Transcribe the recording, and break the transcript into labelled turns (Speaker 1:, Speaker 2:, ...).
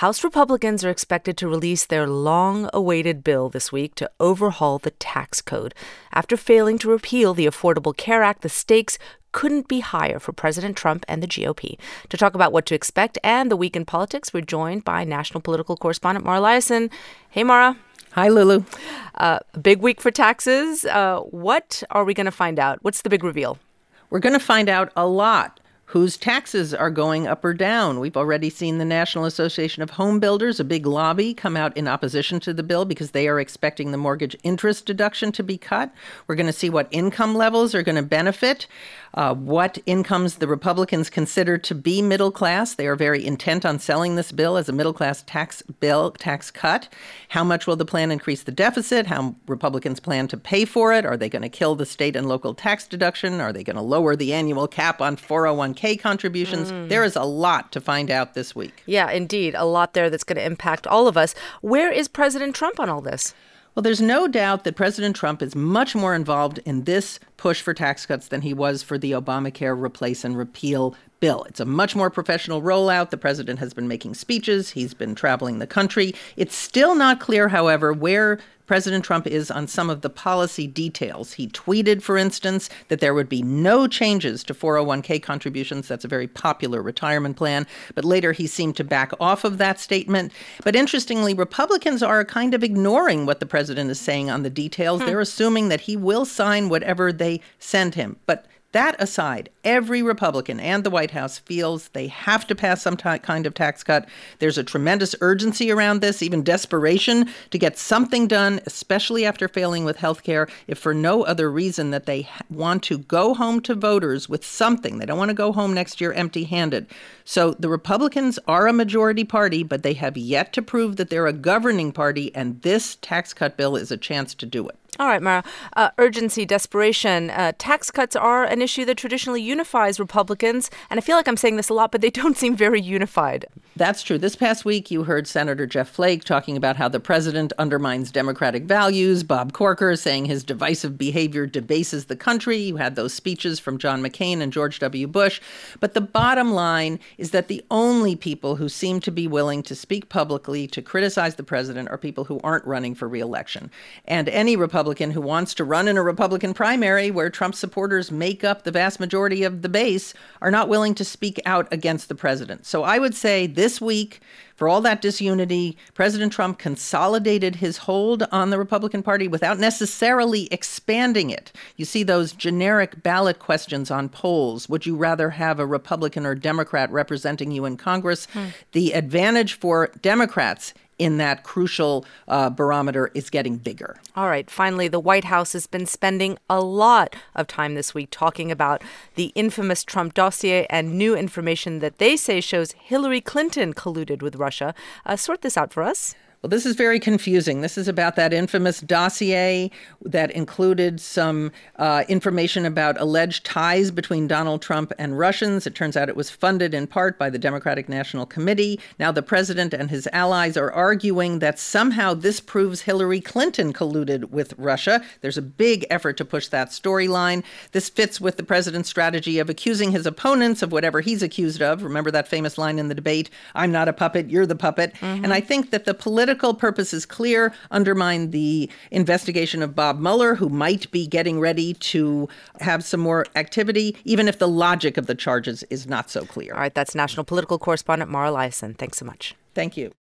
Speaker 1: House Republicans are expected to release their long-awaited bill this week to overhaul the tax code. After failing to repeal the Affordable Care Act, the stakes couldn't be higher for President Trump and the GOP. To talk about what to expect and the week in politics, we're joined by national political correspondent Mara Liasson. Hey, Mara.
Speaker 2: Hi, Lulu.
Speaker 1: Big week for taxes. What are we going to find out? What's the big reveal?
Speaker 2: We're going to find out a lot. Whose taxes are going up or down? We've already seen the National Association of Home Builders, a big lobby, come out in opposition to the bill because they are expecting the mortgage interest deduction to be cut. We're going to see what income levels are going to benefit, what incomes the Republicans consider to be middle class. They are very intent on selling this bill as a middle class tax cut. How much will the plan increase the deficit? How Republicans plan to pay for it? Are they going to kill the state and local tax deduction? Are they going to lower the annual cap on 401k contributions? There is a lot to find out this week.
Speaker 1: Yeah, indeed. A lot there that's going to impact all of us. Where is President Trump on all this?
Speaker 2: Well, there's no doubt that President Trump is much more involved in this push for tax cuts than he was for the Obamacare replace and repeal bill. It's a much more professional rollout. The president has been making speeches. He's been traveling the country. It's still not clear, however, where President Trump is on some of the policy details. He tweeted, for instance, that there would be no changes to 401k contributions. That's a very popular retirement plan. But later he seemed to back off of that statement. But interestingly, Republicans are kind of ignoring what the president is saying on the details. They're assuming that he will sign whatever they send him. But that aside, every Republican and the White House feels they have to pass some kind of tax cut. There's a tremendous urgency around this, even desperation to get something done, especially after failing with health care, if for no other reason that they want to go home to voters with something. They don't want to go home next year empty-handed. So the Republicans are a majority party, but they have yet to prove that they're a governing party, and this tax cut bill is a chance to do it.
Speaker 1: All right, Mara. Urgency, desperation. Tax cuts are an issue that traditionally unifies Republicans. And I feel like I'm saying this a lot, but they don't seem very unified.
Speaker 2: That's true. This past week, you heard Senator Jeff Flake talking about how the president undermines democratic values. Bob Corker saying his divisive behavior debases the country. You had those speeches from John McCain and George W. Bush. But the bottom line is that the only people who seem to be willing to speak publicly to criticize the president are people who aren't running for re-election. And any Republican who wants to run in a Republican primary where Trump supporters make up the vast majority of the base are not willing to speak out against the president. So I would say this week, for all that disunity, President Trump consolidated his hold on the Republican Party without necessarily expanding it. You see those generic ballot questions on polls. Would you rather have a Republican or Democrat representing you in Congress? The advantage for Democrats in that crucial barometer is getting bigger.
Speaker 1: All right. Finally, the White House has been spending a lot of time this week talking about the infamous Trump dossier and new information that they say shows Hillary Clinton colluded with Russia. Sort this out for us.
Speaker 2: Well, this is very confusing. This is about that infamous dossier that included some information about alleged ties between Donald Trump and Russians. It turns out it was funded in part by the Democratic National Committee. Now the president and his allies are arguing that somehow this proves Hillary Clinton colluded with Russia. There's a big effort to push that storyline. This fits with the president's strategy of accusing his opponents of whatever he's accused of. Remember that famous line in the debate, "I'm not a puppet, you're the puppet." And I think that the political purpose is clear, undermine the investigation of Bob Mueller, who might be getting ready to have some more activity, even if the logic of the charges is not so clear.
Speaker 1: All right, that's national political correspondent Mara Liasson. Thanks so much.
Speaker 2: Thank you.